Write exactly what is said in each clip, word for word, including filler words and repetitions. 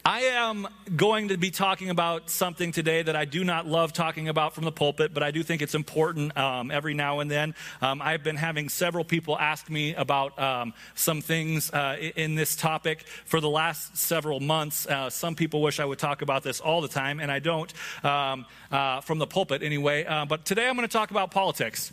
I am going to be talking about something today that I do not love talking about from the pulpit, but I do think it's important um, every now and then. Um, I've been having several people ask me about um, some things uh, in this topic for the last several months. Uh, some people wish I would talk about this all the time, and I don't, um, uh, from the pulpit anyway. Uh, but today I'm going to talk about politics.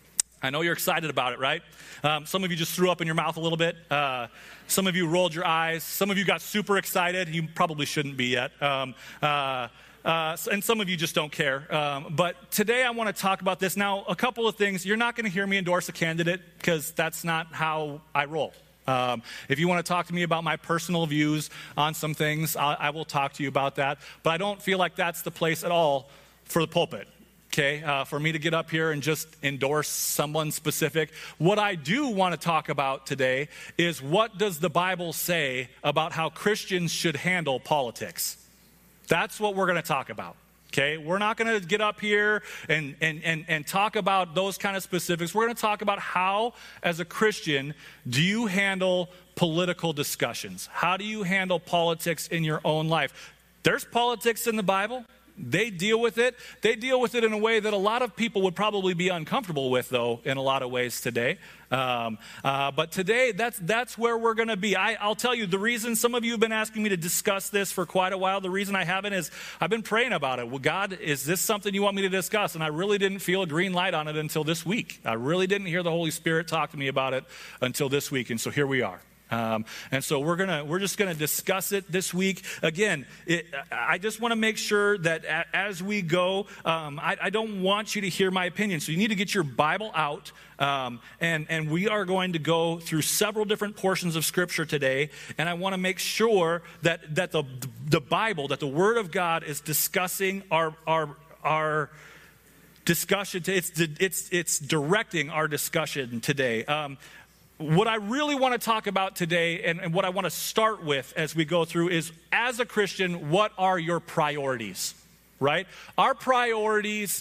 I know you're excited about it, right? Um, some of you just threw up in your mouth a little bit. Uh, some of you rolled your eyes. Some of you got super excited. You probably shouldn't be yet. Um, uh, uh, and some of you just don't care. Um, but today I want to talk about this. Now, a couple of things. You're not going to hear me endorse a candidate because that's not how I roll. Um, if you want to talk to me about my personal views on some things, I, I will talk to you about that. But I don't feel like that's the place at all for the pulpit. Okay, uh, for me to get up here and just endorse someone specific. What I do want to talk about today is what does the Bible say about how Christians should handle politics? That's what we're going to talk about. Okay, we're not going to get up here and, and, and, and talk about those kind of specifics. We're going to talk about how, as a Christian, do you handle political discussions? How do you handle politics in your own life? There's politics in the Bible. They deal with it. They deal with it in a way that a lot of people would probably be uncomfortable with, though, in a lot of ways today. Um, uh, but today, that's that's where we're going to be. I, I'll tell you, the reason some of you have been asking me to discuss this for quite a while, the reason I haven't is I've been praying about it. Well, God, is this something you want me to discuss? And I really didn't feel a green light on it until this week. I really didn't hear the Holy Spirit talk to me about it until this week, and so here we are. Um, and so we're gonna we're just gonna discuss it this week. Again, it, I just want to make sure that a, as we go, um, I, I don't want you to hear my opinion. So you need to get your Bible out, um, and and we are going to go through several different portions of Scripture today. And I want to make sure that that the the Bible, that the Word of God, is discussing our our our. discussion. To, it's it's it's directing our discussion today. Um, What I really want to talk about today, and, and what I want to start with as we go through, is as a Christian, what are your priorities, right? Our priorities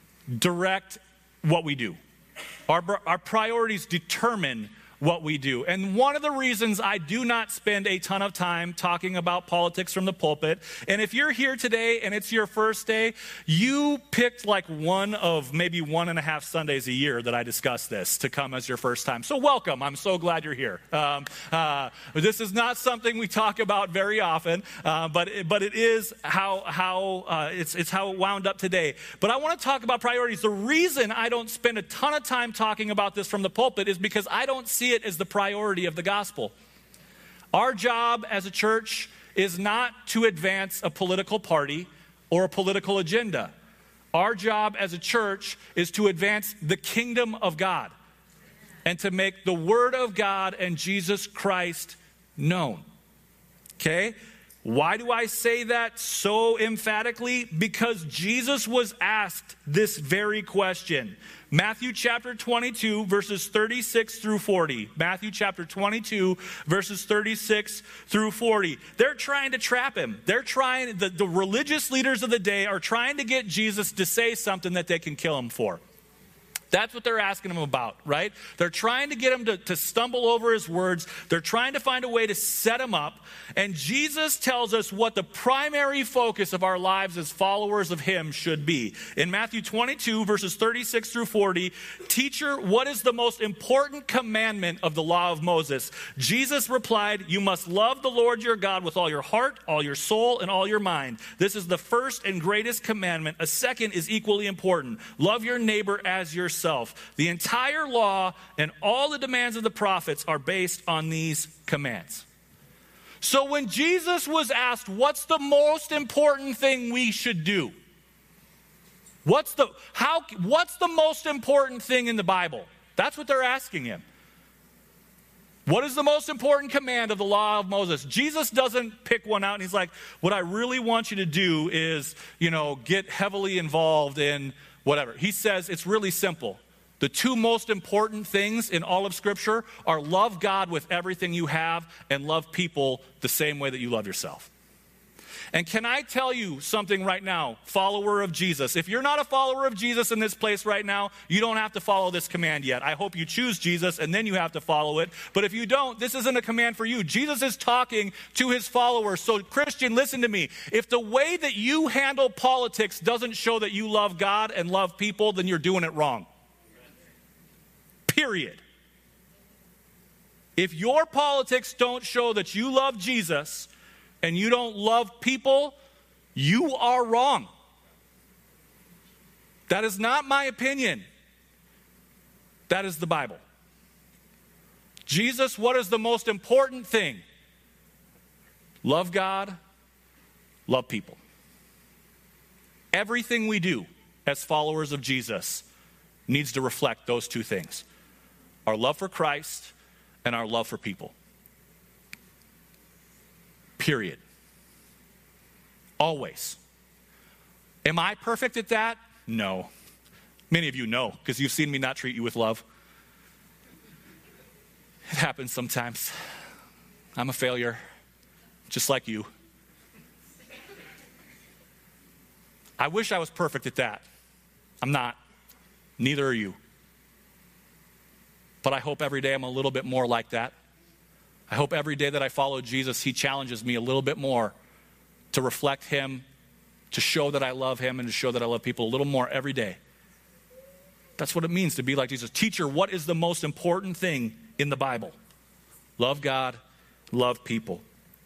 direct what we do. Our, our priorities determine what we do. And one of the reasons I do not spend a ton of time talking about politics from the pulpit, and if you're here today and it's your first day, you picked like one of maybe one and a half Sundays a year that I discuss this to come as your first time. So welcome. I'm so glad you're here. Um, uh, this is not something we talk about very often, uh, but it, but it is how how uh, it's it's how it wound up today. But I want to talk about priorities. The reason I don't spend a ton of time talking about this from the pulpit is because I don't see it as the priority of the gospel. Our job as a church is not to advance a political party or a political agenda. Our job as a church is to advance the kingdom of God and to make the word of God and Jesus Christ known. Okay? Why do I say that so emphatically? Because Jesus was asked this very question. Matthew chapter twenty-two, verses thirty-six through forty. Matthew chapter twenty-two, verses thirty-six through forty. They're trying to trap him. They're trying, the, the religious leaders of the day are trying to get Jesus to say something that they can kill him for. That's what they're asking him about, right? They're trying to get him to, to stumble over his words. They're trying to find a way to set him up. And Jesus tells us what the primary focus of our lives as followers of him should be. In Matthew twenty-two, verses thirty-six through forty, "Teacher, what is the most important commandment of the law of Moses?" Jesus replied, "You must love the Lord your God with all your heart, all your soul, and all your mind. This is the first and greatest commandment. A second is equally important. Love your neighbor as yourself. The entire law and all the demands of the prophets are based on these commands." So when Jesus was asked, what's the most important thing we should do? What's the how what's the most important thing in the Bible? That's what they're asking him. What is the most important command of the law of Moses? Jesus doesn't pick one out and he's like, what I really want you to do is, you know, get heavily involved in whatever. He says it's really simple. The two most important things in all of Scripture are love God with everything you have and love people the same way that you love yourself. And can I tell you something right now, follower of Jesus? If you're not a follower of Jesus in this place right now, you don't have to follow this command yet. I hope you choose Jesus and then you have to follow it. But if you don't, this isn't a command for you. Jesus is talking to his followers. So Christian, listen to me. If the way that you handle politics doesn't show that you love God and love people, then you're doing it wrong. Period. If your politics don't show that you love Jesus and you don't love people, you are wrong. That is not my opinion. That is the Bible. Jesus, what is the most important thing? Love God, love people. Everything we do as followers of Jesus needs to reflect those two things. Our love for Christ and our love for people. Period. Always. Am I perfect at that? No. Many of you know, because you've seen me not treat you with love. It happens sometimes. I'm a failure, just like you. I wish I was perfect at that. I'm not. Neither are you. But I hope every day I'm a little bit more like that. I hope every day that I follow Jesus, he challenges me a little bit more to reflect him, to show that I love him, and to show that I love people a little more every day. That's what it means to be like Jesus. Teacher, what is the most important thing in the Bible? Love God, love people.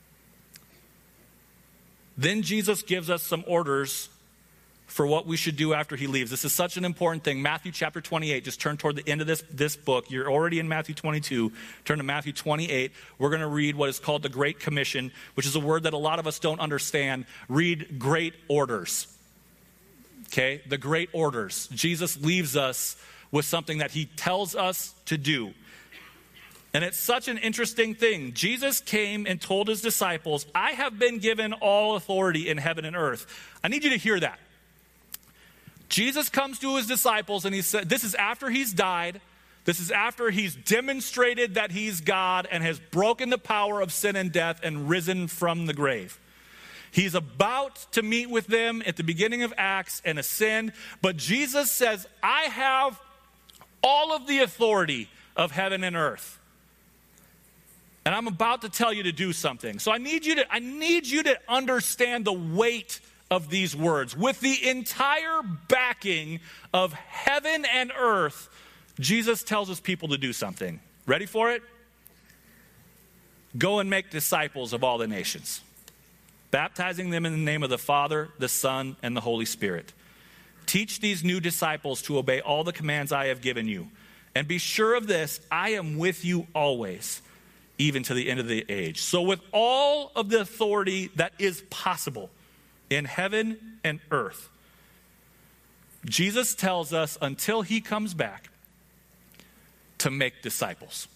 Then Jesus gives us some orders for what we should do after he leaves. This is such an important thing. Matthew chapter twenty-eight, just turn toward the end of this, this book. You're already in Matthew twenty-two. Turn to Matthew twenty-eight. We're going to read what is called the Great Commission, which is a word that a lot of us don't understand. Read great orders. Okay? The great orders. Jesus leaves us with something that he tells us to do. And it's such an interesting thing. Jesus came and told his disciples, I have been given all authority in heaven and earth. I need you to hear that. Jesus comes to his disciples and he said, this is after he's died. This is after he's demonstrated that he's God and has broken the power of sin and death and risen from the grave. He's about to meet with them at the beginning of Acts and ascend. But Jesus says, I have all of the authority of heaven and earth. And I'm about to tell you to do something. So I need you to, I need you to understand the weight of these words. With the entire backing of heaven and earth, Jesus tells his people to do something. Ready for it? Go and make disciples of all the nations, baptizing them in the name of the Father, the Son, and the Holy Spirit. Teach these new disciples to obey all the commands I have given you. And be sure of this, I am with you always, even to the end of the age. So with all of the authority that is possible in heaven and earth, Jesus tells us until he comes back to make disciples.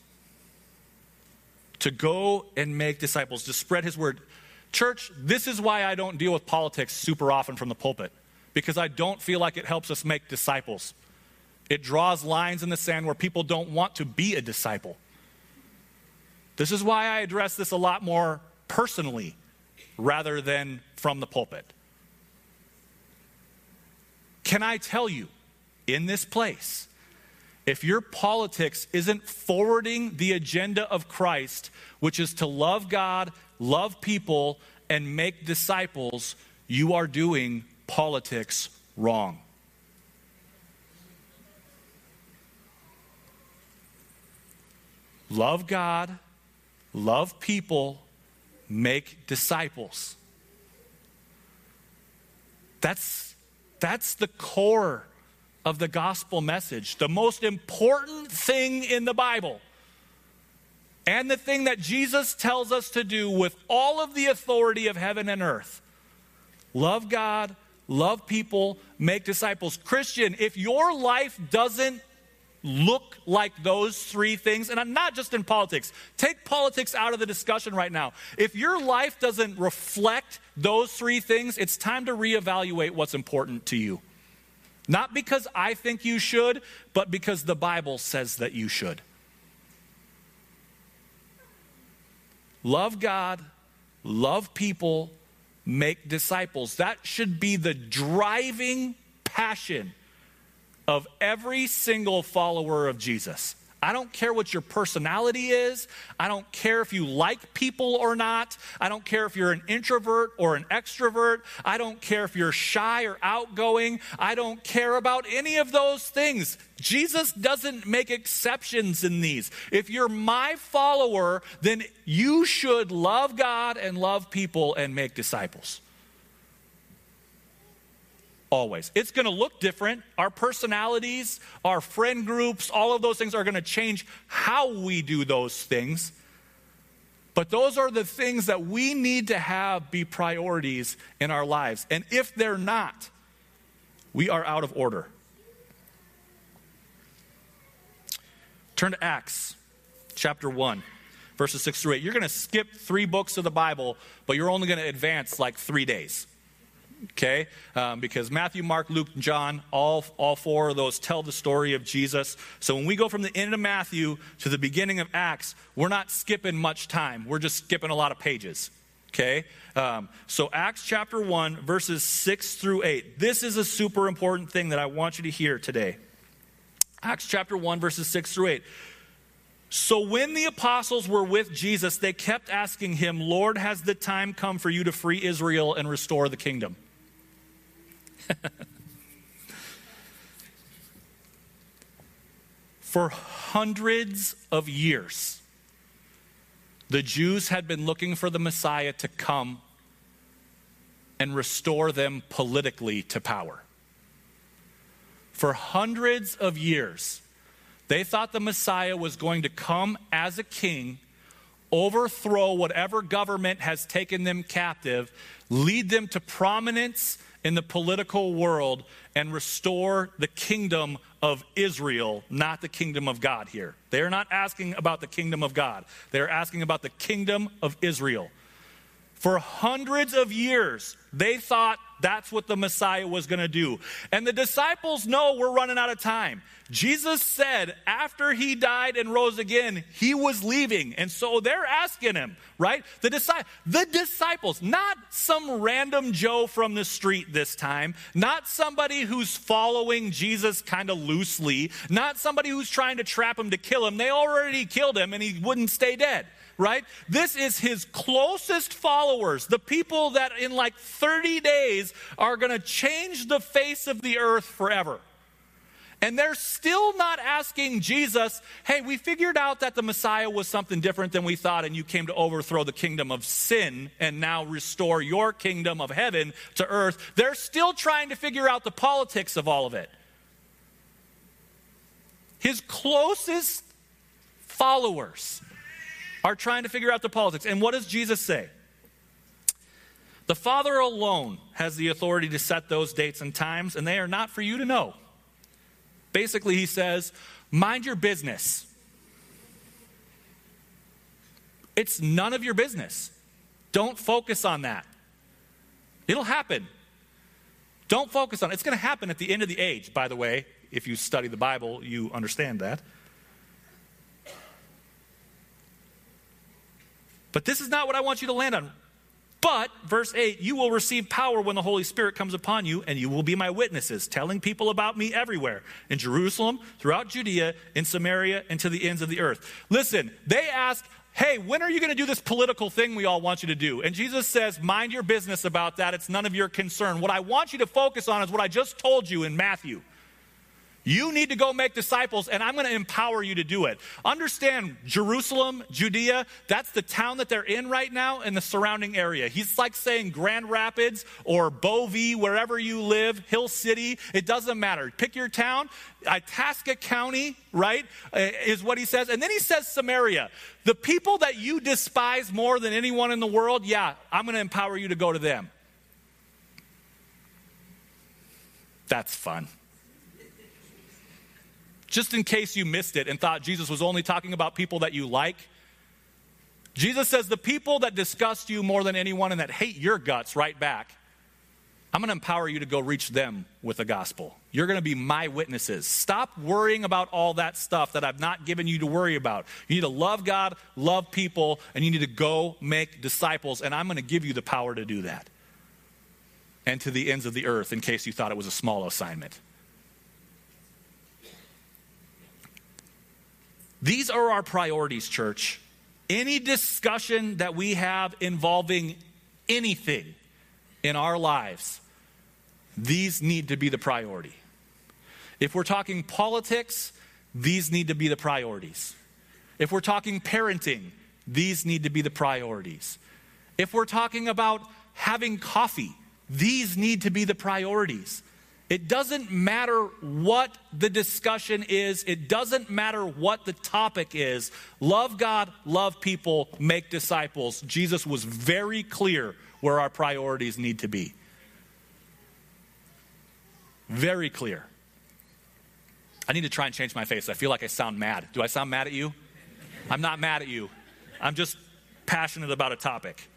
To go and make disciples, to spread his word. Church, this is why I don't deal with politics super often from the pulpit, because I don't feel like it helps us make disciples. It draws lines in the sand where people don't want to be a disciple. This is why I address this a lot more personally rather than from the pulpit. Can I tell you, in this place, if your politics isn't forwarding the agenda of Christ, which is to love God, love people, and make disciples, you are doing politics wrong. Love God, love people, make disciples. That's, that's the core of the gospel message. The most important thing in the Bible. And the thing that Jesus tells us to do with all of the authority of heaven and earth. Love God, love people, make disciples. Christian, if your life doesn't look like those three things, and I'm not just in politics, take politics out of the discussion right now. If your life doesn't reflect those three things, it's time to reevaluate what's important to you. Not because I think you should, but because the Bible says that you should. Love God, love people, make disciples. That should be the driving passion of every single follower of Jesus. I don't care what your personality is. I don't care if you like people or not. I don't care if you're an introvert or an extrovert. I don't care if you're shy or outgoing. I don't care about any of those things. Jesus doesn't make exceptions in these. If you're my follower, then you should love God and love people and make disciples. Always. It's going to look different. Our personalities, our friend groups, all of those things are going to change how we do those things. But those are the things that we need to have be priorities in our lives. And if they're not, we are out of order. Turn to Acts chapter one, verses six through eight. You're going to skip three books of the Bible, but you're only going to advance like three days. Okay, um, because Matthew, Mark, Luke, and John, all, all four of those tell the story of Jesus. So when we go from the end of Matthew to the beginning of Acts, we're not skipping much time. We're just skipping a lot of pages. Okay, um, so Acts chapter one, verses six through eight. This is a super important thing that I want you to hear today. Acts chapter one, verses six through eight. So when the apostles were with Jesus, they kept asking him, Lord, has the time come for you to free Israel and restore the kingdom? For hundreds of years, the Jews had been looking for the Messiah to come and restore them politically to power. For hundreds of years, they thought the Messiah was going to come as a king, overthrow whatever government has taken them captive, lead them to prominence in the political world, and restore the kingdom of Israel, not the kingdom of God here. They're not asking about the kingdom of God. They're asking about the kingdom of Israel. For hundreds of years, they thought that's what the Messiah was going to do. And the disciples know we're running out of time. Jesus said after he died and rose again, he was leaving. And so they're asking him, right? The, disi- the disciples, not some random Joe from the street this time, not somebody who's following Jesus kind of loosely, not somebody who's trying to trap him to kill him. They already killed him and he wouldn't stay dead. Right? This is his closest followers, the people that in like thirty days are going to change the face of the earth forever. And they're still not asking Jesus, hey, we figured out that the Messiah was something different than we thought, and you came to overthrow the kingdom of sin and now restore your kingdom of heaven to earth. They're still trying to figure out the politics of all of it. His closest followers are trying to figure out the politics. And what does Jesus say? The Father alone has the authority to set those dates and times, and they are not for you to know. Basically, he says, mind your business. It's none of your business. Don't focus on that. It'll happen. Don't focus on it. It's going to happen at the end of the age, by the way. If you study the Bible, you understand that. But this is not what I want you to land on. But, verse eight, you will receive power when the Holy Spirit comes upon you, and you will be my witnesses, telling people about me everywhere, in Jerusalem, throughout Judea, in Samaria, and to the ends of the earth. Listen, they ask, hey, when are you going to do this political thing we all want you to do? And Jesus says, mind your business about that. It's none of your concern. What I want you to focus on is what I just told you in Matthew. You need to go make disciples, and I'm going to empower you to do it. Understand, Jerusalem, Judea, that's the town that they're in right now and the surrounding area. He's like saying Grand Rapids or Bovee, wherever you live, Hill City. It doesn't matter. Pick your town. Itasca County, right, is what he says. And then he says Samaria. The people that you despise more than anyone in the world, yeah, I'm going to empower you to go to them. That's fun. Just in case you missed it and thought Jesus was only talking about people that you like, Jesus says the people that disgust you more than anyone and that hate your guts right back, I'm going to empower you to go reach them with the gospel. You're going to be my witnesses. Stop worrying about all that stuff that I've not given you to worry about. You need to love God, love people, and you need to go make disciples, and I'm going to give you the power to do that. and to the ends of the earth, in case you thought it was a small assignment. These are our priorities, church. Any discussion that we have involving anything in our lives, these need to be the priority. If we're talking politics, these need to be the priorities. If we're talking parenting, these need to be the priorities. If we're talking about having coffee, these need to be the priorities. It doesn't matter what the discussion is. It doesn't matter what the topic is. Love God, love people, make disciples. Jesus was very clear where our priorities need to be. Very clear. I need to try and change my face. I feel like I sound mad. Do I sound mad at you? I'm not mad at you. I'm just passionate about a topic.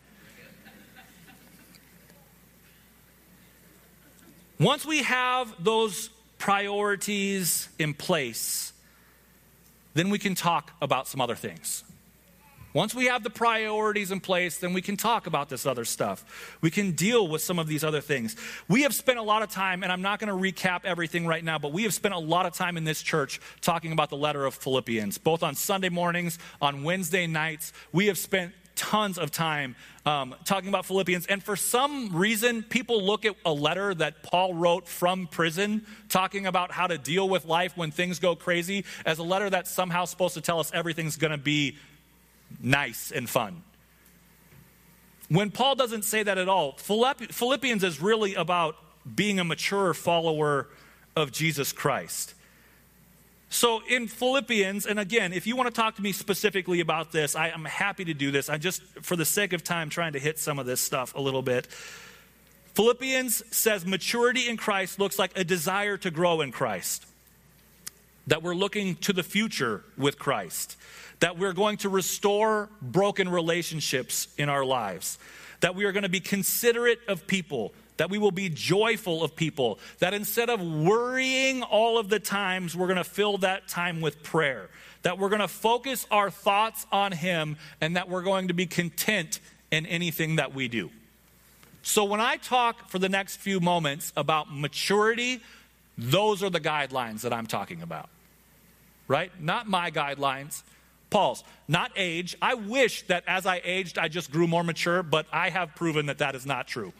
Once we have those priorities in place, then we can talk about some other things. Once we have the priorities in place, then we can talk about this other stuff. We can deal with some of these other things. We have spent a lot of time, and I'm not going to recap everything right now, but we have spent a lot of time in this church talking about the letter of Philippians, both on Sunday mornings, on Wednesday nights. We have spent tons of time um, talking about Philippians. And for some reason, people look at a letter that Paul wrote from prison, talking about how to deal with life when things go crazy, as a letter that's somehow supposed to tell us everything's going to be nice and fun. When Paul doesn't say that at all, Philippians is really about being a mature follower of Jesus Christ. So in Philippians, and again, if you want to talk to me specifically about this, I am happy to do this. I just, for the sake of time, trying to hit some of this stuff a little bit. Philippians says maturity in Christ looks like a desire to grow in Christ. That we're looking to the future with Christ. That we're going to restore broken relationships in our lives. That we are going to be considerate of people. That we will be joyful of people. That instead of worrying all of the times, we're going to fill that time with prayer. That we're going to focus our thoughts on Him, and that we're going to be content in anything that we do. So when I talk for the next few moments about maturity, those are the guidelines that I'm talking about. Right? Not my guidelines. Paul's. Not age. I wish that as I aged, I just grew more mature, but I have proven that that is not true.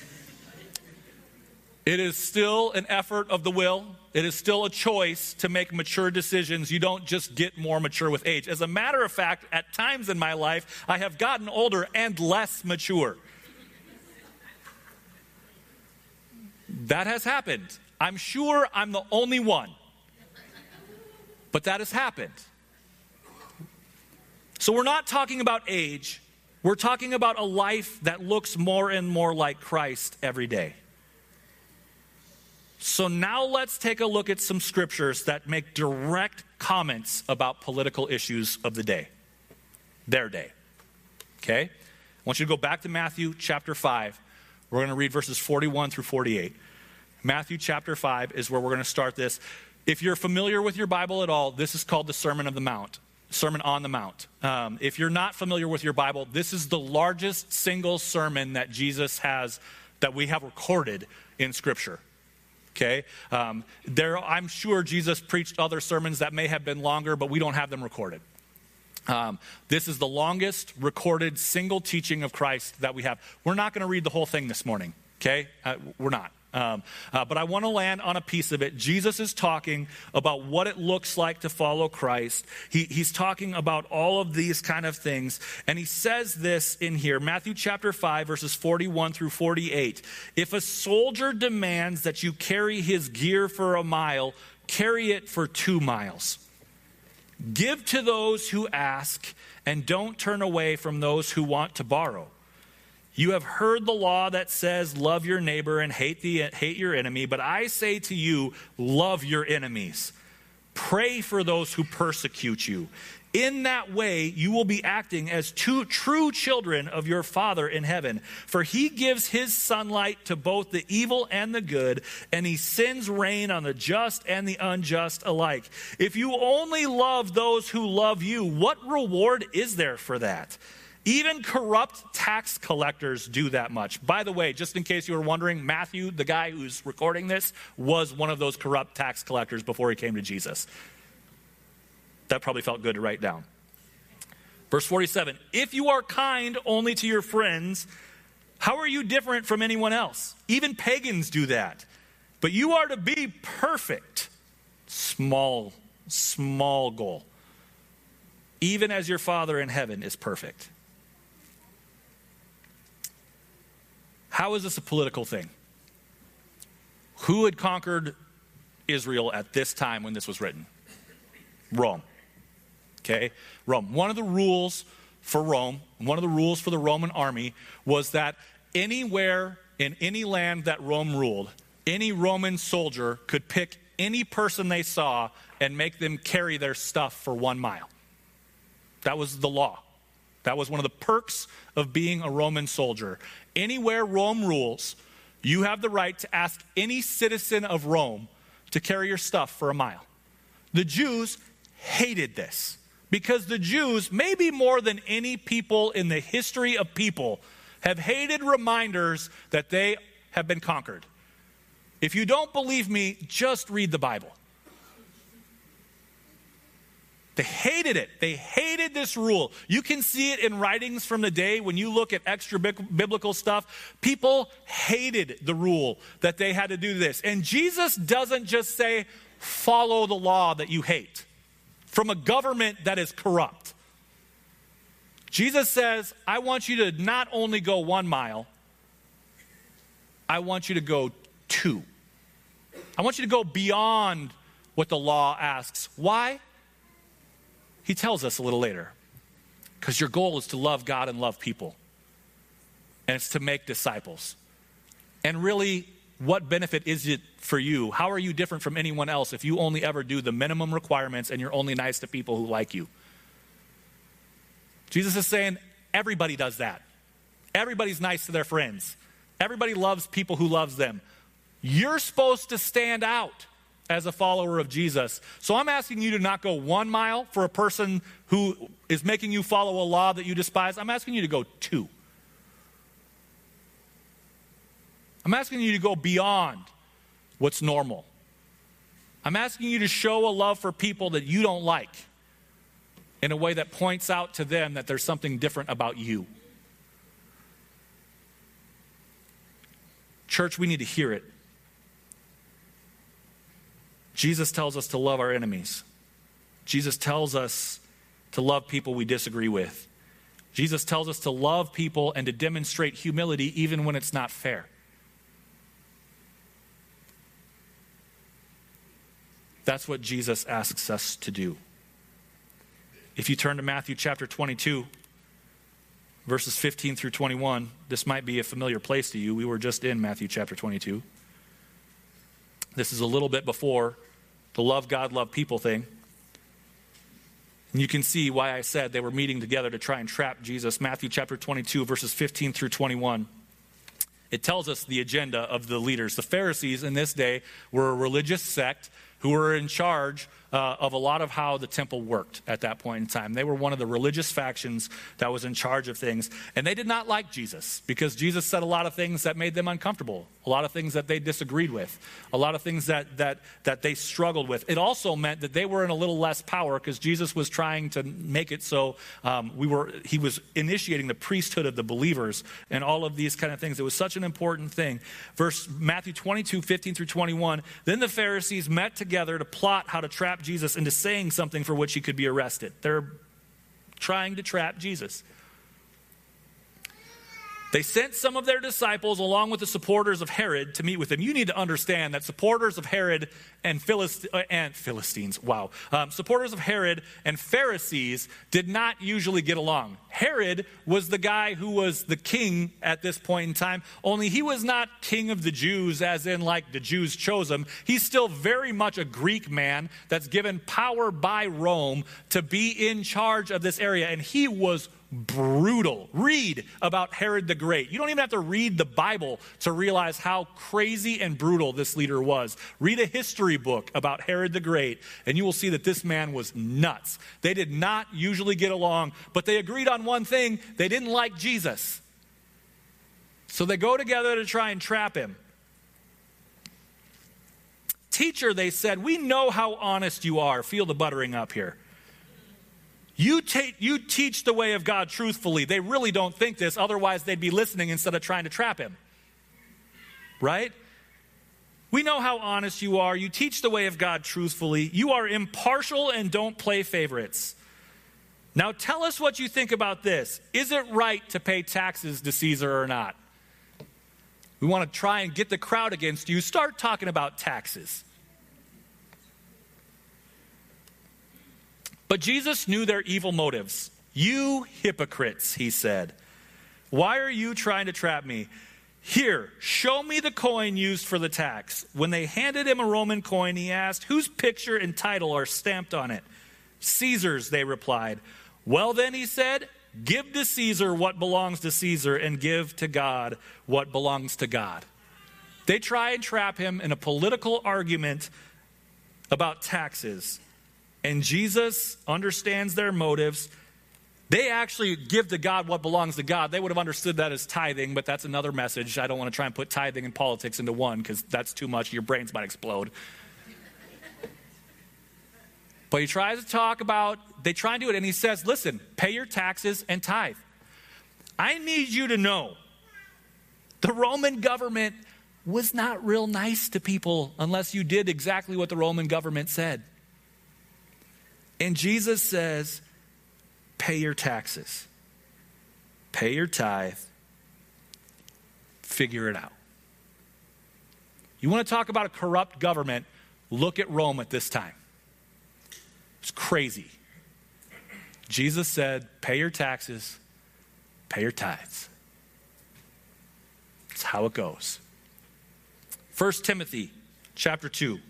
It is still an effort of the will. It is still a choice to make mature decisions. You don't just get more mature with age. As a matter of fact, at times in my life, I have gotten older and less mature. That has happened. I'm sure I'm the only one. But that has happened. So we're not talking about age. We're talking about a life that looks more and more like Christ every day. So now let's take a look at some scriptures that make direct comments about political issues of the day. Their day. Okay? I want you to go back to Matthew chapter five. We're going to read verses forty-one through forty-eight. Matthew chapter five is where we're going to start this. If you're familiar with your Bible at all, this is called the Sermon of the Mount. Sermon on the Mount. Um, if you're not familiar with your Bible, this is the largest single sermon that Jesus has, that we have recorded in Scripture. Okay, um, there. I'm sure Jesus preached other sermons that may have been longer, but we don't have them recorded. Um, this is the longest recorded single teaching of Christ that we have. We're not going to read the whole thing this morning. Okay, uh, we're not. Um, uh, but I want to land on a piece of it. Jesus is talking about what it looks like to follow Christ. He, he's talking about all of these kind of things. And he says this in here, Matthew chapter five, verses forty-one through forty-eight. If a soldier demands that you carry his gear for a mile, carry it for two miles. Give to those who ask, and don't turn away from those who want to borrow. You have heard the law that says, love your neighbor and hate the hate your enemy. But I say to you, love your enemies. Pray for those who persecute you. In that way, you will be acting as two true children of your Father in heaven. For he gives his sunlight to both the evil and the good, and he sends rain on the just and the unjust alike. If you only love those who love you, what reward is there for that? Even corrupt tax collectors do that much. By the way, just in case you were wondering, Matthew, the guy who's recording this, was one of those corrupt tax collectors before he came to Jesus. That probably felt good to write down. Verse forty-seven, if you are kind only to your friends, how are you different from anyone else? Even pagans do that. But you are to be perfect. Small, small goal. Even as your Father in heaven is perfect. How is this a political thing? Who had conquered Israel at this time when this was written? Rome. Okay? Rome. One of the rules for Rome, one of the rules for the Roman army was that anywhere in any land that Rome ruled, any Roman soldier could pick any person they saw and make them carry their stuff for one mile. That was the law. That was one of the perks of being a Roman soldier. Anywhere Rome rules, you have the right to ask any citizen of Rome to carry your stuff for a mile. The Jews hated this because the Jews, maybe more than any people in the history of people, have hated reminders that they have been conquered. If you don't believe me, just read the Bible. They hated it. They hated this rule. You can see it in writings from the day when you look at extra biblical stuff. People hated the rule that they had to do this. And Jesus doesn't just say, follow the law that you hate from a government that is corrupt. Jesus says, I want you to not only go one mile, I want you to go two. I want you to go beyond what the law asks. Why? He tells us a little later. Because your goal is to love God and love people. And it's to make disciples. And really, what benefit is it for you? How are you different from anyone else if you only ever do the minimum requirements and you're only nice to people who like you? Jesus is saying everybody does that. Everybody's nice to their friends. Everybody loves people who loves them. You're supposed to stand out as a follower of Jesus. So I'm asking you to not go one mile for a person who is making you follow a law that you despise. I'm asking you to go two. I'm asking you to go beyond what's normal. I'm asking you to show a love for people that you don't like in a way that points out to them that there's something different about you. Church, we need to hear it. Jesus tells us to love our enemies. Jesus tells us to love people we disagree with. Jesus tells us to love people and to demonstrate humility even when it's not fair. That's what Jesus asks us to do. If you turn to Matthew chapter twenty-two, verses fifteen through twenty-one, this might be a familiar place to you. We were just in Matthew chapter twenty-two. This is a little bit before the love God, love people thing. And you can see why I said they were meeting together to try and trap Jesus. Matthew chapter twenty-two, verses fifteen through twenty-one. It tells us the agenda of the leaders. The Pharisees in this day were a religious sect who were in charge uh, of a lot of how the temple worked at that point in time. They were one of the religious factions that was in charge of things. And they did not like Jesus because Jesus said a lot of things that made them uncomfortable, a lot of things that they disagreed with, a lot of things that that that they struggled with. It also meant that they were in a little less power because Jesus was trying to make it so um, we were. he was initiating the priesthood of the believers and all of these kind of things. It was such an important thing. Verse Matthew twenty-two, fifteen through twenty-one, then the Pharisees met together to plot how to trap Jesus into saying something for which he could be arrested. They're trying to trap Jesus. They sent some of their disciples along with the supporters of Herod to meet with him. You need to understand that supporters of Herod and, Philist- uh, and Philistines, wow, um, supporters of Herod and Pharisees did not usually get along. Herod was the guy who was the king at this point in time, only he was not king of the Jews as in like the Jews chose him. He's still very much a Greek man that's given power by Rome to be in charge of this area, and he was brutal. Read about Herod the Great. You don't even have to read the Bible to realize how crazy and brutal this leader was. Read a history book about Herod the Great, and you will see that this man was nuts. They did not usually get along, but they agreed on one thing: they didn't like Jesus. So they go together to try and trap him. Teacher, they said, we know how honest you are. Feel the buttering up here. You, ta- you teach the way of God truthfully. They really don't think this, otherwise they'd be listening instead of trying to trap him. Right? We know how honest you are. You teach the way of God truthfully. You are impartial and don't play favorites. Now tell us what you think about this. Is it right to pay taxes to Caesar or not? We want to try and get the crowd against you. Start talking about taxes. But Jesus knew their evil motives. You hypocrites, he said. Why are you trying to trap me? Here, show me the coin used for the tax. When they handed him a Roman coin, he asked, whose picture and title are stamped on it? Caesar's, they replied. Well then, he said, give to Caesar what belongs to Caesar and give to God what belongs to God. They try and trap him in a political argument about taxes. And Jesus understands their motives. They actually give to God what belongs to God. They would have understood that as tithing, but that's another message. I don't want to try and put tithing and politics into one because that's too much. Your brains might explode. But he tries to talk about, they try and do it, and he says, listen, pay your taxes and tithe. I need you to know the Roman government was not real nice to people unless you did exactly what the Roman government said. And Jesus says, pay your taxes, pay your tithe, figure it out. You want to talk about a corrupt government? Look at Rome at this time. It's crazy. Jesus said, pay your taxes, pay your tithes. That's how it goes. First Timothy chapter two.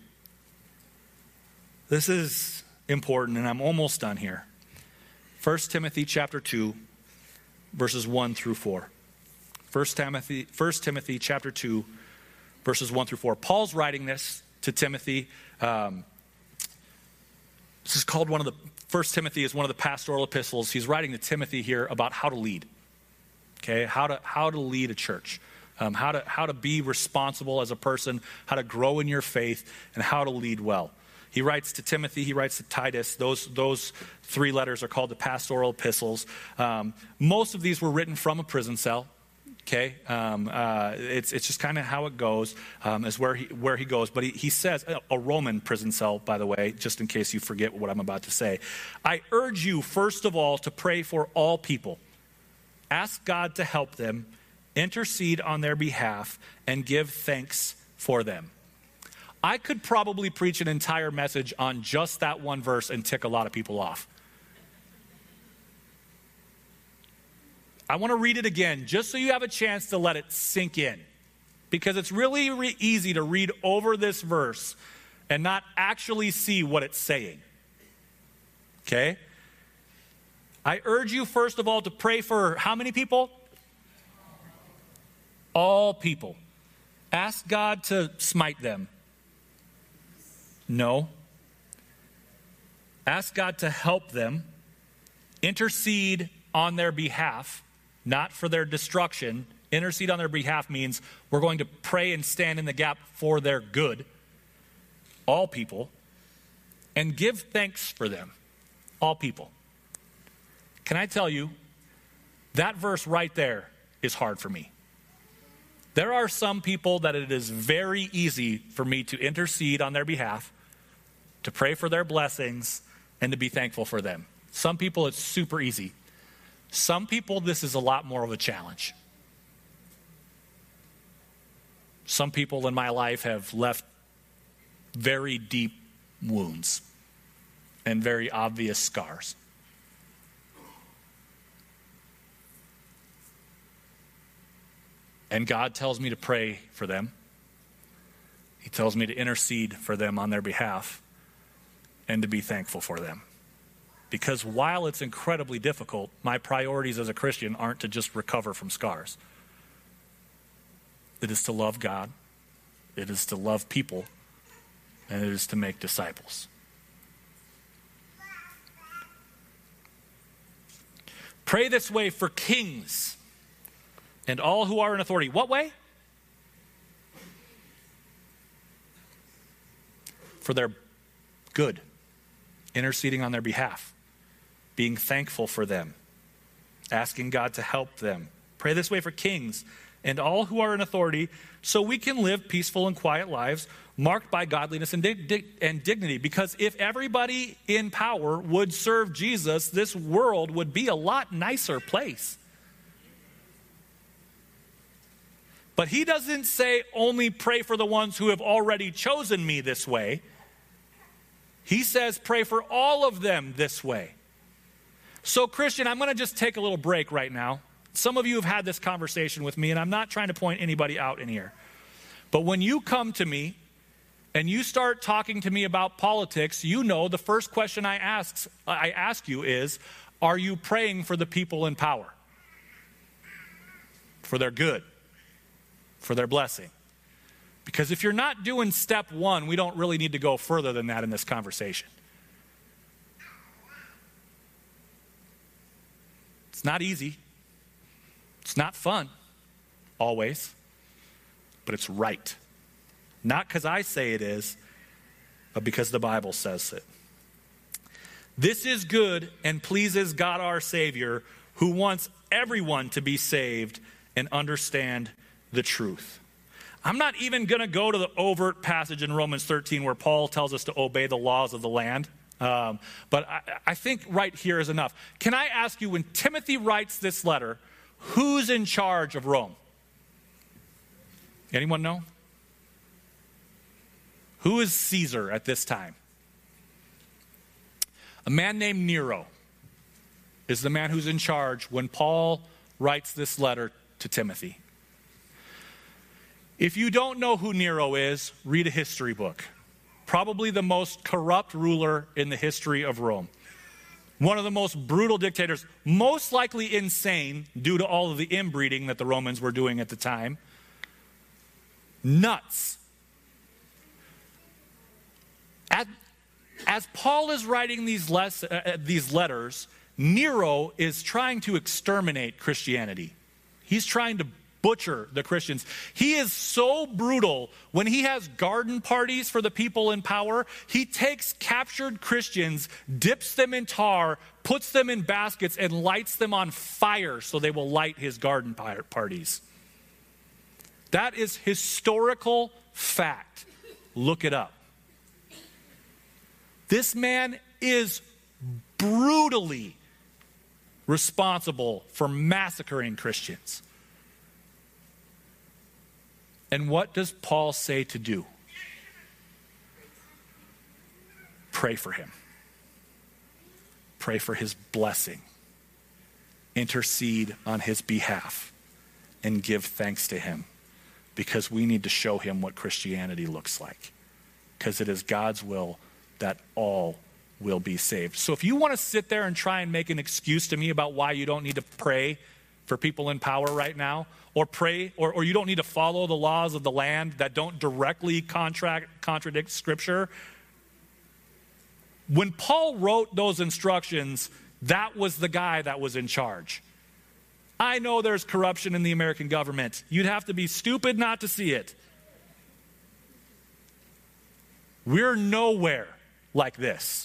This is important, and I'm almost done here. First Timothy chapter two, verses one through four. First Timothy, First Timothy chapter two, verses one through four. Paul's writing this to Timothy. Um, this is called one of the, First Timothy is one of the pastoral epistles. He's writing to Timothy here about how to lead. Okay, how to how to lead a church. Um, how to how to be responsible as a person, how to grow in your faith, and how to lead well. He writes to Timothy, he writes to Titus. Those, those three letters are called the pastoral epistles. Um, most of these were written from a prison cell. Okay, um, uh, it's it's just kind of how it goes, um, is where he where he goes. But he, he says, a Roman prison cell, by the way, just in case you forget what I'm about to say. I urge you, first of all, to pray for all people. Ask God to help them, intercede on their behalf, and give thanks for them. I could probably preach an entire message on just that one verse and tick a lot of people off. I want to read it again just so you have a chance to let it sink in. Because it's really re- easy to read over this verse and not actually see what it's saying. Okay? I urge you, first of all, to pray for how many people? All people. Ask God to smite them. No. Ask God to help them. Intercede on their behalf, not for their destruction. Intercede on their behalf means we're going to pray and stand in the gap for their good. All people. And give thanks for them. All people. Can I tell you, that verse right there is hard for me. There are some people that it is very easy for me to intercede on their behalf, to pray for their blessings, and to be thankful for them. Some people, it's super easy. Some people, this is a lot more of a challenge. Some people in my life have left very deep wounds and very obvious scars. And God tells me to pray for them. He tells me to intercede for them on their behalf and to be thankful for them. Because while it's incredibly difficult, my priorities as a Christian aren't to just recover from scars. It is to love God, it is to love people, and it is to make disciples. Pray this way for kings and all who are in authority. What way? For their good, interceding on their behalf, being thankful for them, asking God to help them. Pray this way for kings and all who are in authority, so we can live peaceful and quiet lives marked by godliness and, dig- dig- and dignity. Because if everybody in power would serve Jesus, this world would be a lot nicer place. But he doesn't say only pray for the ones who have already chosen me this way. He says pray for all of them this way. So Christian, I'm going to just take a little break right now. Some of you have had this conversation with me, and I'm not trying to point anybody out in here. But when you come to me and you start talking to me about politics, you know the first question I ask, I ask you is, are you praying for the people in power? For their good, for their blessing. Because if you're not doing step one, we don't really need to go further than that in this conversation. It's not easy. It's not fun, always, but it's right. Not because I say it is, but because the Bible says it. This is good and pleases God our Savior, who wants everyone to be saved and understand the truth. I'm not even going to go to the overt passage in Romans thirteen where Paul tells us to obey the laws of the land. Um, but I, I think right here is enough. Can I ask you, when Timothy writes this letter, who's in charge of Rome? Anyone know? Who is Caesar at this time? A man named Nero is the man who's in charge when Paul writes this letter to Timothy. If you don't know who Nero is, read a history book. Probably the most corrupt ruler in the history of Rome. One of the most brutal dictators, most likely insane due to all of the inbreeding that the Romans were doing at the time. Nuts. As, as Paul is writing these, les, uh, these letters, Nero is trying to exterminate Christianity. He's trying to butcher the Christians. He is so brutal. When he has garden parties for the people in power, he takes captured Christians, dips them in tar, puts them in baskets, and lights them on fire so they will light his garden parties. That is historical fact. Look it up. This man is brutally responsible for massacring Christians. And what does Paul say to do? Pray for him. Pray for his blessing. Intercede on his behalf and give thanks to him, because we need to show him what Christianity looks like, because it is God's will that all will be saved. So if you want to sit there and try and make an excuse to me about why you don't need to pray for people in power right now, or pray, or, or you don't need to follow the laws of the land that don't directly contract, contradict Scripture. When Paul wrote those instructions, that was the guy that was in charge. I know there's corruption in the American government. You'd have to be stupid not to see it. We're nowhere like this.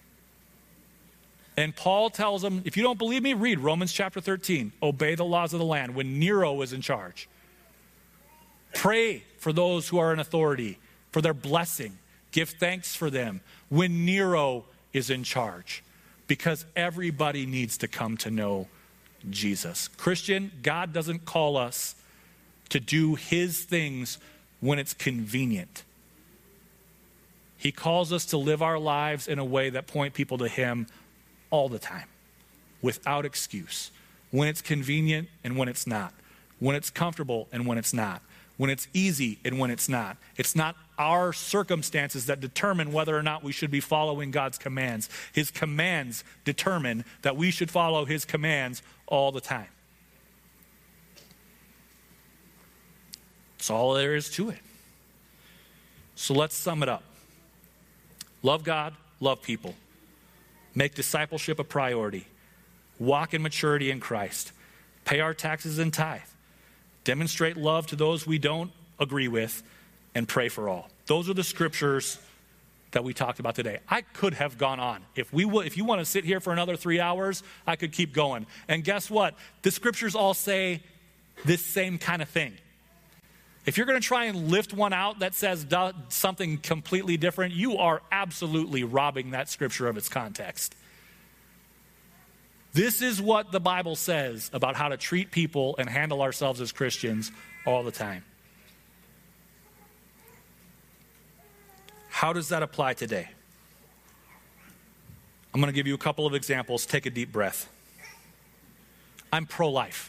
And Paul tells them, if you don't believe me, read Romans chapter thirteen. Obey the laws of the land when Nero was in charge. Pray for those who are in authority, for their blessing. Give thanks for them when Nero is in charge, because everybody needs to come to know Jesus. Christian, God doesn't call us to do his things when it's convenient. He calls us to live our lives in a way that point people to him all the time, without excuse. When it's convenient and when it's not. When it's comfortable and when it's not. When it's easy and when it's not. It's not our circumstances that determine whether or not we should be following God's commands. His commands determine that we should follow his commands all the time. That's all there is to it. So let's sum it up. Love God, love people. Make discipleship a priority. Walk in maturity in Christ. Pay our taxes and tithe. Demonstrate love to those we don't agree with, and pray for all. Those are the scriptures that we talked about today. I could have gone on. If we w- if you want to sit here for another three hours, I could keep going. And guess what? The scriptures all say this same kind of thing. If you're going to try and lift one out that says do- something completely different, you are absolutely robbing that scripture of its context. This is what the Bible says about how to treat people and handle ourselves as Christians all the time. How does that apply today? I'm going to give you a couple of examples. Take a deep breath. I'm pro-life.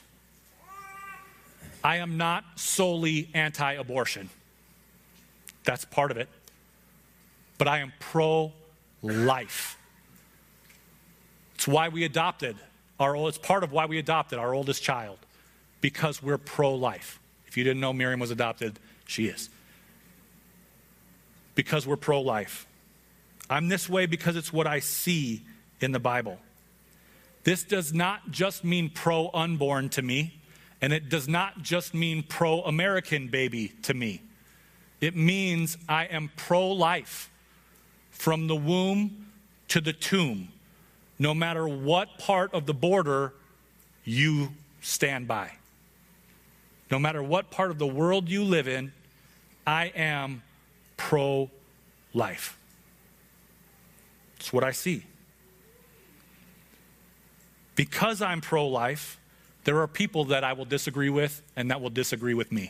I am not solely anti-abortion. That's part of it. But I am pro-life. It's why we adopted our old, it's part of why we adopted our oldest child, because we're pro-life. If you didn't know Miriam was adopted, she is. Because we're pro-life. I'm this way because it's what I see in the Bible. This does not just mean pro-unborn to me, and it does not just mean pro-American baby to me. It means I am pro-life from the womb to the tomb, no matter what part of the border you stand by. No matter what part of the world you live in, I am pro-life. It's what I see. Because I'm pro-life, there are people that I will disagree with and that will disagree with me.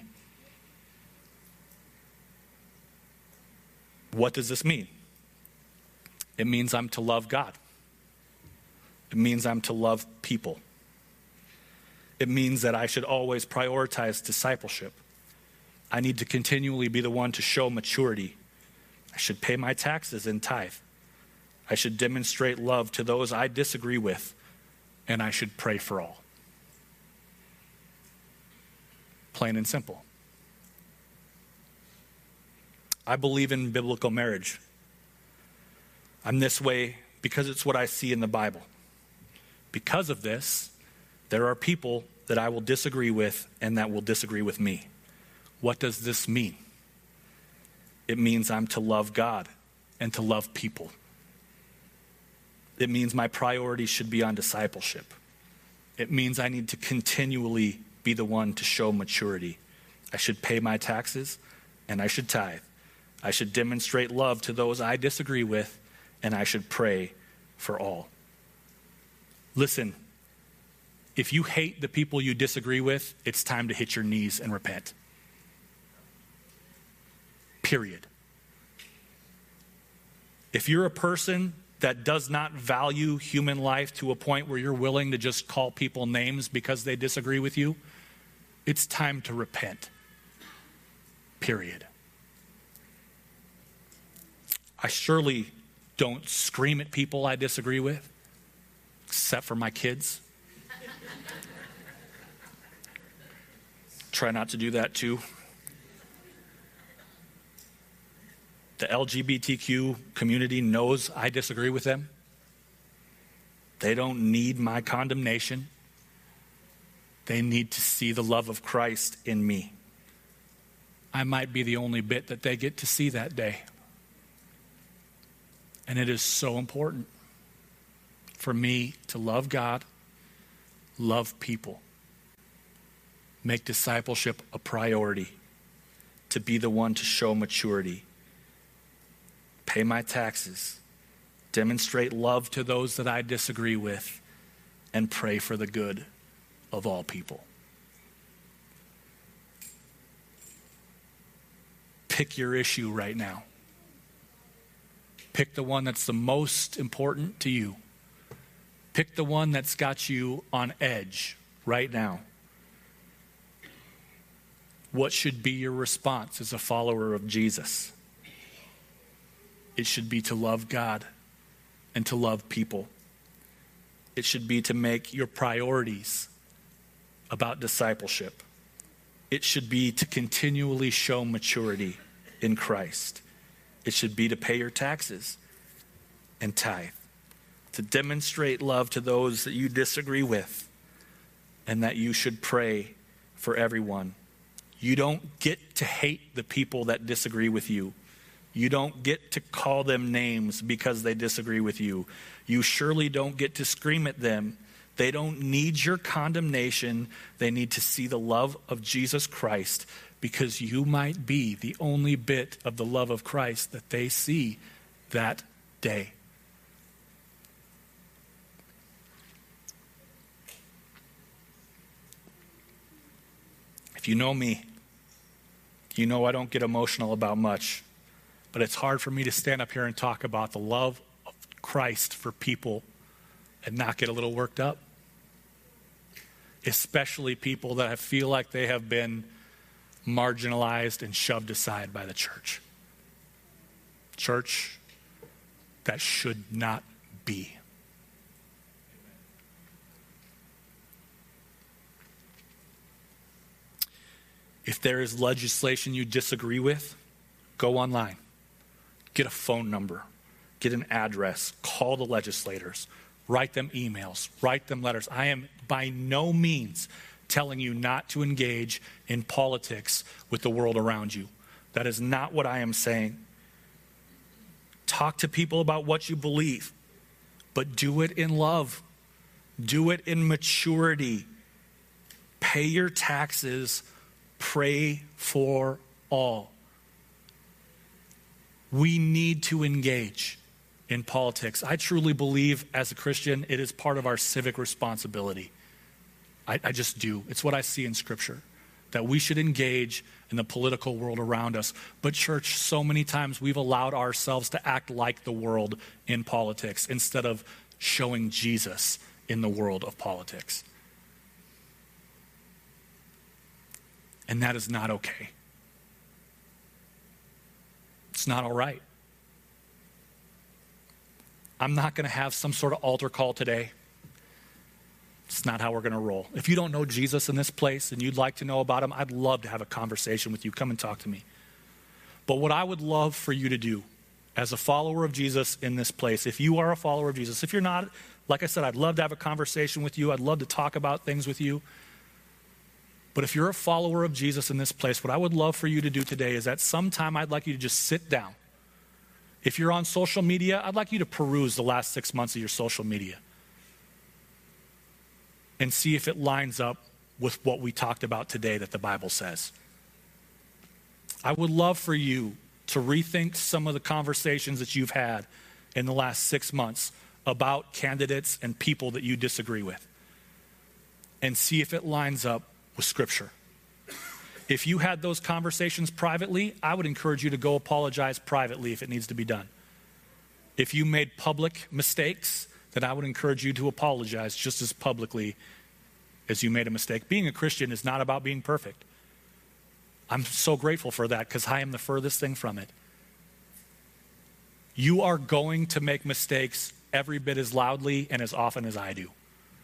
What does this mean? It means I'm to love God. It means I'm to love people. It means that I should always prioritize discipleship. I need to continually be the one to show maturity. I should pay my taxes and tithe. I should demonstrate love to those I disagree with, and I should pray for all. Plain and simple. I believe in biblical marriage. I'm this way because it's what I see in the Bible. Because of this, there are people that I will disagree with and that will disagree with me. What does this mean? It means I'm to love God and to love people. It means my priorities should be on discipleship. It means I need to continually be the one to show maturity. I should pay my taxes and I should tithe. I should demonstrate love to those I disagree with, and I should pray for all. Listen, if you hate the people you disagree with, it's time to hit your knees and repent. Period. If you're a person that does not value human life to a point where you're willing to just call people names because they disagree with you, it's time to repent. Period. I surely don't scream at people I disagree with, except for my kids. Try not to do that too. The L G B T Q community knows I disagree with them. They don't need my condemnation. They need to see the love of Christ in me. I might be the only bit that they get to see that day. And it is so important for me to love God, love people, make discipleship a priority, to be the one to show maturity, pay my taxes, demonstrate love to those that I disagree with, and pray for the good of all people. Pick your issue right now. Pick the one that's the most important to you. Pick the one that's got you on edge right now. What should be your response as a follower of Jesus? It should be to love God and to love people. It should be to make your priorities about discipleship. It should be to continually show maturity in Christ. It should be to pay your taxes and tithe, to demonstrate love to those that you disagree with, and that you should pray for everyone. You don't get to hate the people that disagree with you. You don't get to call them names because they disagree with you. You surely don't get to scream at them. They don't need your condemnation. They need to see the love of Jesus Christ, because you might be the only bit of the love of Christ that they see that day. If you know me, you know I don't get emotional about much, but it's hard for me to stand up here and talk about the love of Christ for people and not get a little worked up. Especially people that feel like they have been marginalized and shoved aside by the church. Church, that should not be. If there is legislation you disagree with, go online. Get a phone number. Get an address. Call the legislators. Write them emails. Write them letters. I am by no means telling you not to engage in politics with the world around you. That is not what I am saying. Talk to people about what you believe, but do it in love. Do it in maturity. Pay your taxes. Pray for all. We need to engage in politics. I truly believe as a Christian, it is part of our civic responsibility. I, I just do. It's what I see in Scripture, that we should engage in the political world around us. But church, so many times we've allowed ourselves to act like the world in politics instead of showing Jesus in the world of politics. And that is not okay. It's not all right. I'm not going to have some sort of altar call today. It's not how we're going to roll. If you don't know Jesus in this place and you'd like to know about him, I'd love to have a conversation with you. Come and talk to me. But what I would love for you to do as a follower of Jesus in this place, if you are a follower of Jesus, if you're not, like I said, I'd love to have a conversation with you. I'd love to talk about things with you. But if you're a follower of Jesus in this place, what I would love for you to do today is at some time I'd like you to just sit down. If you're on social media, I'd like you to peruse the last six months of your social media and see if it lines up with what we talked about today that the Bible says. I would love for you to rethink some of the conversations that you've had in the last six months about candidates and people that you disagree with and see if it lines up with Scripture. If you had those conversations privately, I would encourage you to go apologize privately if it needs to be done. If you made public mistakes, then I would encourage you to apologize just as publicly as you made a mistake. Being a Christian is not about being perfect. I'm so grateful for that because I am the furthest thing from it. You are going to make mistakes every bit as loudly and as often as I do.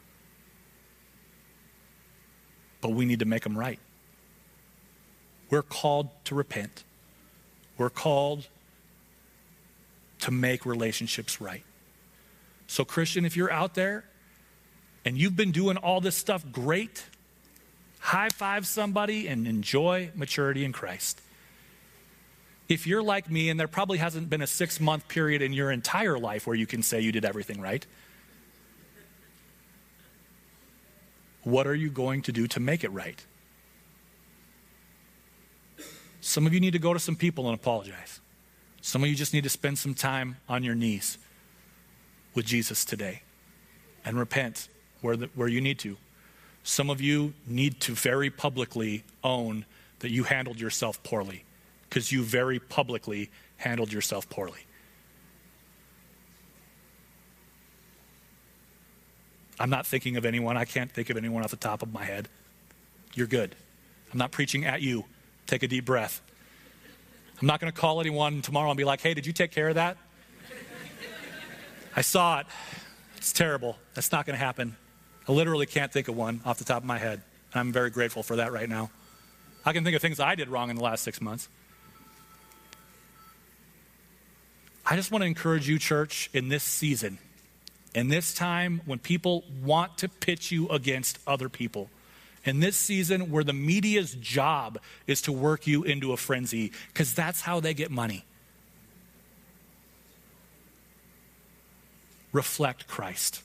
But we need to make them right. We're called to repent. We're called to make relationships right. So Christian, if you're out there and you've been doing all this stuff great, high five somebody and enjoy maturity in Christ. If you're like me, and there probably hasn't been a six-month period in your entire life where you can say you did everything right, what are you going to do to make it right? Some of you need to go to some people and apologize. Some of you just need to spend some time on your knees with Jesus today and repent where, the, where you need to. Some of you need to very publicly own that you handled yourself poorly, because you very publicly handled yourself poorly. I'm not thinking of anyone. I can't think of anyone off the top of my head. You're good. I'm not preaching at you. Take a deep breath. I'm not going to call anyone tomorrow and be like, hey, did you take care of that? I saw it. It's terrible. That's not going to happen. I literally can't think of one off the top of my head. I'm very grateful for that right now. I can think of things I did wrong in the last six months. I just want to encourage you, church, in this season, in this time when people want to pitch you against other people, in this season where the media's job is to work you into a frenzy, because that's how they get money. Reflect Christ.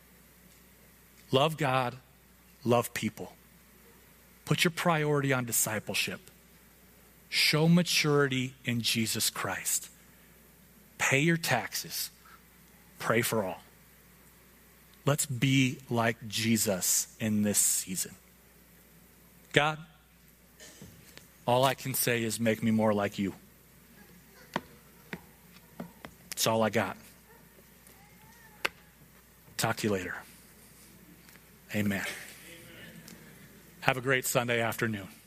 Love God, love people. Put your priority on discipleship. Show maturity in Jesus Christ. Pay your taxes. Pray for all. Let's be like Jesus in this season. God, all I can say is make me more like you. That's all I got. Talk to you later. Amen. Have a great Sunday afternoon.